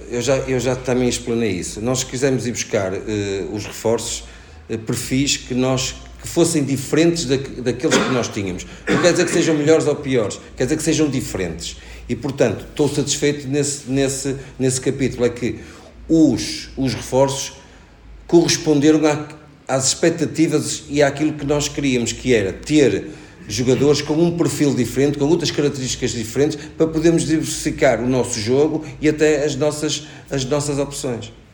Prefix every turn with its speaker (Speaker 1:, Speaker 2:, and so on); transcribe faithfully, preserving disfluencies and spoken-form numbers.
Speaker 1: eu já, eu já também explanei isso. Nós quisemos ir buscar uh, os reforços, uh, perfis que, nós, que fossem diferentes da, daqueles que nós tínhamos. Não quer dizer que sejam melhores ou piores, quer dizer que sejam diferentes. E, portanto, estou satisfeito nesse, nesse, nesse capítulo, é que os, os reforços corresponderam à, às expectativas e àquilo que nós queríamos, que era ter jogadores com um perfil diferente, com outras características diferentes, para podermos diversificar o nosso jogo e até as nossas, as nossas opções.